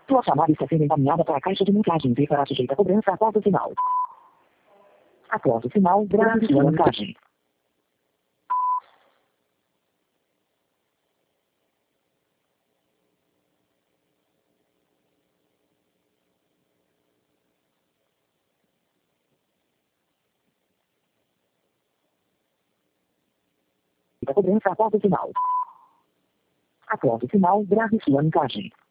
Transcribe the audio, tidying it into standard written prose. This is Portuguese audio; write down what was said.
Sua chamada está sendo encaminhada para a caixa de mensagens e será sujeita a cobrança após o sinal. Após o sinal, grave sua mensagem. A cobrança após o sinal. Após o sinal, grave sua mensagem.